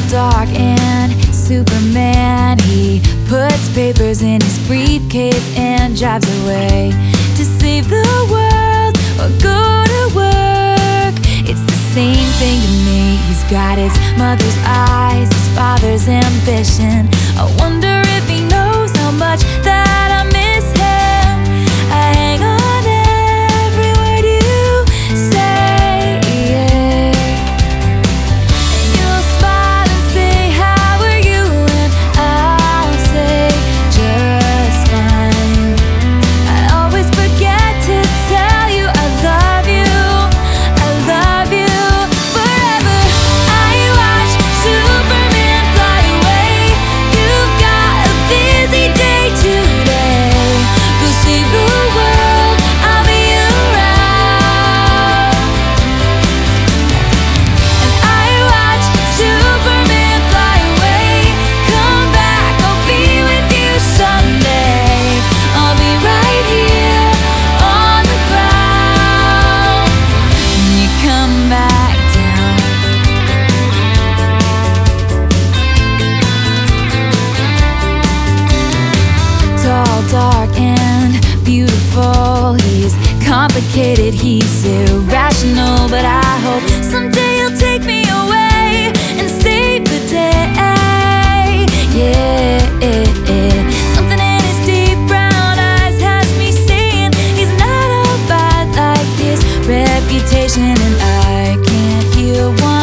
dark and Superman. He puts papers in his briefcase and drives away to save the world or go to work. It's the same thing to me. He's got his mother's eyes, his father's ambition. I wonder if he knows how much that I miss him. I hang on every word you say, yeah. And you'll smile and say, how are you? And I'll say, just fine. I always forget to tell you I love you. I love you forever. I watch Superman fly away. You've got a busy day today. Go save the world, I'll be around. And I watch Superman fly away. Come back, I'll be with you someday. I'll be right here on the ground when you come back down. Tall, dark, and beautiful. He's complicated, he's irrational, but I hope someday he'll take me away and save the day. Yeah, something in his deep brown eyes has me saying he's not all bad like his reputation, and I can't hear one